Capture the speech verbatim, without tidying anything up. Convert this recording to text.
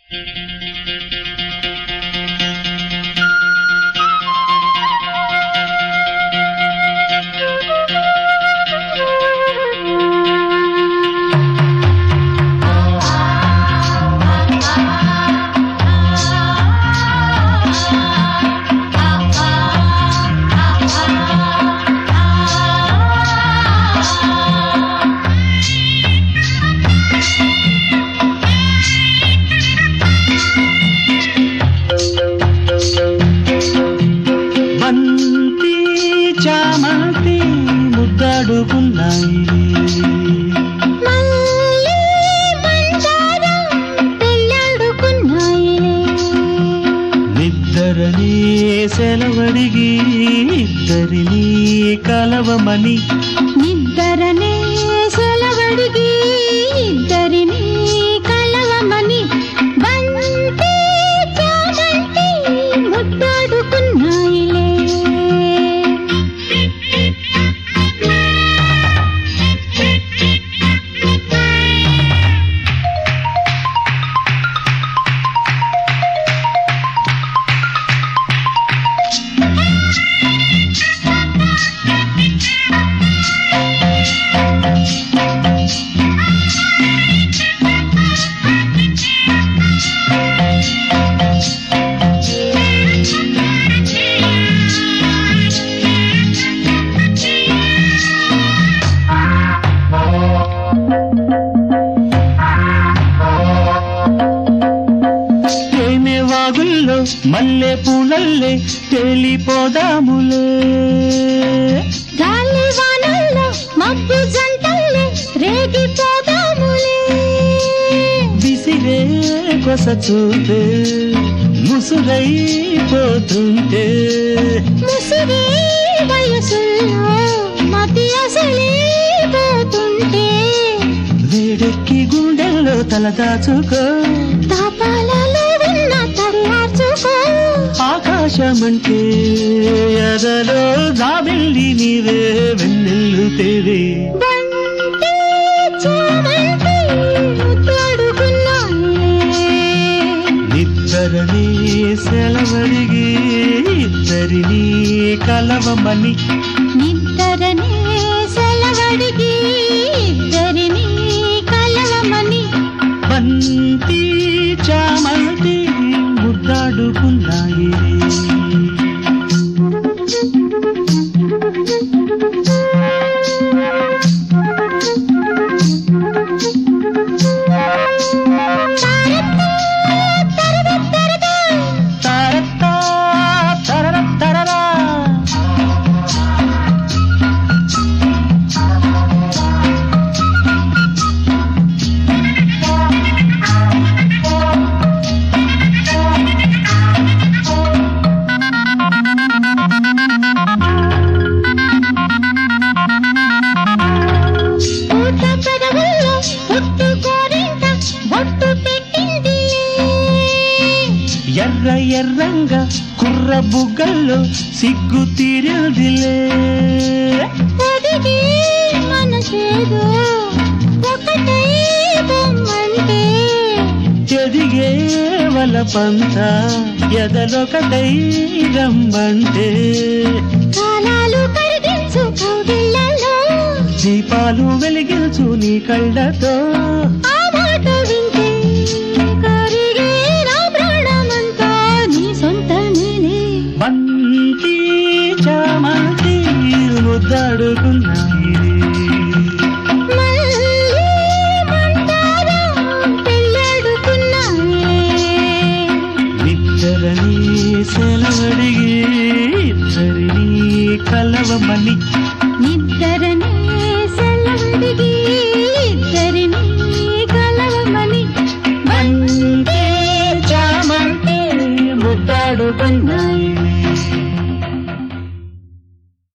నిద్దరనే సెలవడిగి ఇద్దరిని కలవమని నిద్దరనే సెలవడిగి ఇద్దరిని కలవమని బంతి చామంతి ముద్దాడుకున్నాయిలే. మల్లె పూలల్లే తేలిపోదాములే, గాలి వానల్లో మబ్బు జంటల్లే రేగిపోదాములే. విసిరే కొస చూపే ముసురైపోతుంటే, ముసిరే వయసుల్లో మతి అసలిపోతుంటే, వేడెక్కి గుండెల్లో తల దాచుకో, తాపాలలో ఉన్న తల్లార్చుకో. ఆకాశమంటే ఎదలో జాబిల్లి నీవే వెన్నెల్లు తేవే. బంతి చామంతి ముద్దాడుకున్నాయిలే. నిద్దరనే సెలవడిగి ఇద్దరిని కలవమని నిద్దరనే సెలవడిగి ఇద్దరిని కలవమని బంతి చామంతి ముద్దాడుకున్నాయి. ఎర్ర ఎర్రంగా కుర్ర బుగ్గల్లో సిగ్గు తీరదిలే. మనసేదో ఒకటై బొమ్మంటే, ఎదిగే వలపంత ఎదలొకటై రమ్మంటే, కాలాలు కరిగించు కౌగిళ్ళలో దీపాలు వెలిగించు నీ కళ్ళతో. ఆ మాట వింటే కరిగే నా ప్రాణమంతా నీ సొంతమేనే. బంతి చామంతి ముద్దాడుకున్నాయి. మళ్ళీ మంటారా పెళ్ళాడుకున్నాయే. నిద్దరని సెలవడిగి ఇద్దరిని కలవమని నిద్దరనే